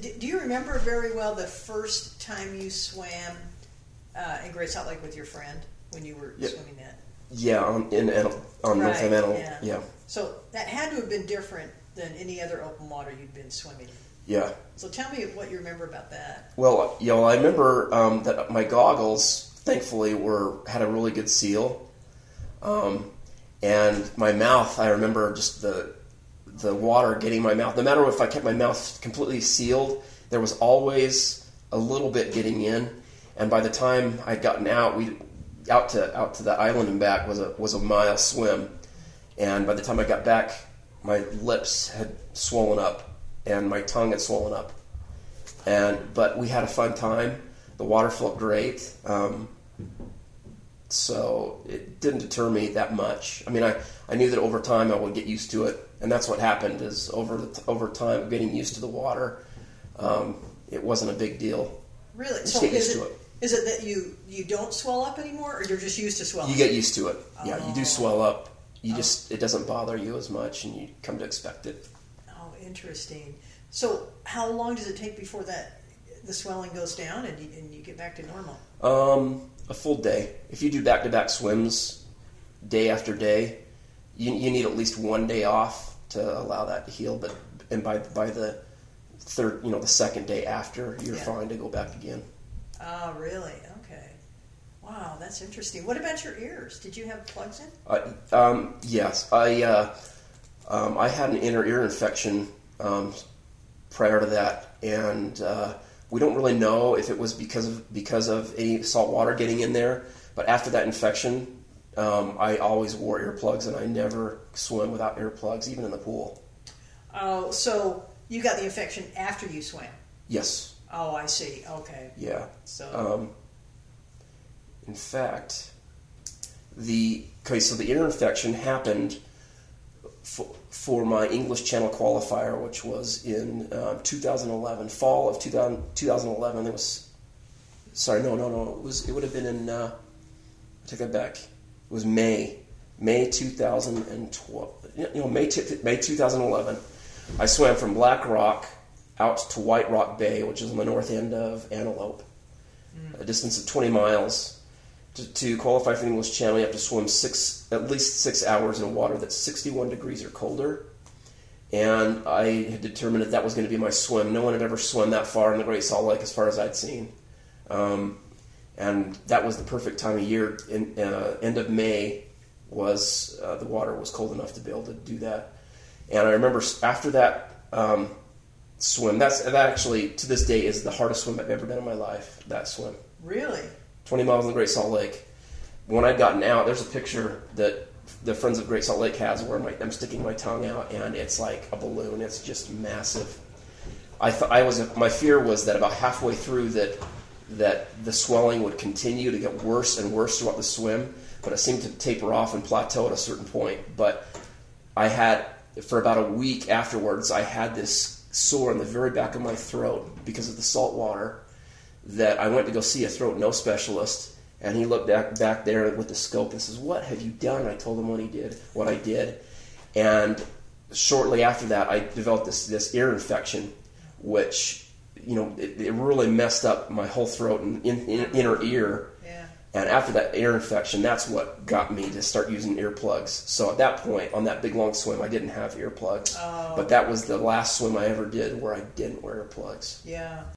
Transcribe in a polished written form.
Do you remember very well the first time you swam in Great Salt Lake with your friend when you were swimming that? Yeah, on North Antelope. Yeah. So that had to have been different than any other open water you'd been swimming in. Yeah. So tell me what you remember about that. Well, I remember that my goggles, thankfully, had a really good seal, and my mouth. I remember just the water getting my mouth. No matter if I kept my mouth completely sealed, there was always a little bit getting in. And by the time I'd gotten out, out to the island and back was a mile swim. And by the time I got back, my lips had swollen up and my tongue had swollen up. But we had a fun time. The water felt great. So it didn't deter me that much. I mean, I knew that over time I would get used to it, and that's what happened. Is over time getting used to the water, it wasn't a big deal. Really? Just get used to it. Is it that you don't swell up anymore, or you're just used to swelling? You get used to it. Yeah, you do swell up. It doesn't bother you as much, and you come to expect it. Oh, interesting. So how long does it take before the swelling goes down and you get back to normal? A full day. If you do back-to-back swims day after day, you need at least one day off to allow that to heal. But by the third, the second day after, you're fine to go back again. Oh, really? Okay. Wow, that's interesting. What about your ears? Did you have plugs in? Yes. I had an inner ear infection prior to that, and we don't really know if it was because of any salt water getting in there. But after that infection, I always wore earplugs, and I never swim without earplugs, even in the pool. Oh, so you got the infection after you swam? Yes. Oh, I see. Okay. Yeah. So, in fact, the ear infection happened for my English Channel qualifier, which was in 2011, fall of 2011. It was, sorry, no. It would have been in. I take that back. It was May 2012. May 2011. I swam from Black Rock out to White Rock Bay, which is on the north end of Antelope, a distance of 20 miles. To qualify for the English Channel, you have to swim at least 6 hours in water that's 61 degrees or colder. And I had determined that was going to be my swim. No one had ever swum that far in the Great Salt Lake as far as I'd seen. And that was the perfect time of year. End of May was the water was cold enough to be able to do that. And I remember after that swim, that actually to this day is the hardest swim I've ever done in my life. That swim. Really? 20 miles in the Great Salt Lake. When I'd gotten out, there's a picture that the Friends of Great Salt Lake has where I'm sticking my tongue out, and it's like a balloon. It's just massive. My fear was that about halfway through that the swelling would continue to get worse and worse throughout the swim, but it seemed to taper off and plateau at a certain point. But for about a week afterwards, I had this sore in the very back of my throat because of the salt water, that I went to go see a throat nose specialist, and he looked back there with the scope and says, "What have you done?" I told him what I did, and shortly after that, I developed this ear infection, which it really messed up my whole throat and inner ear. Yeah. And after that ear infection, that's what got me to start using earplugs. So at that point, on that big long swim, I didn't have earplugs, but that was the last swim I ever did where I didn't wear earplugs. Yeah.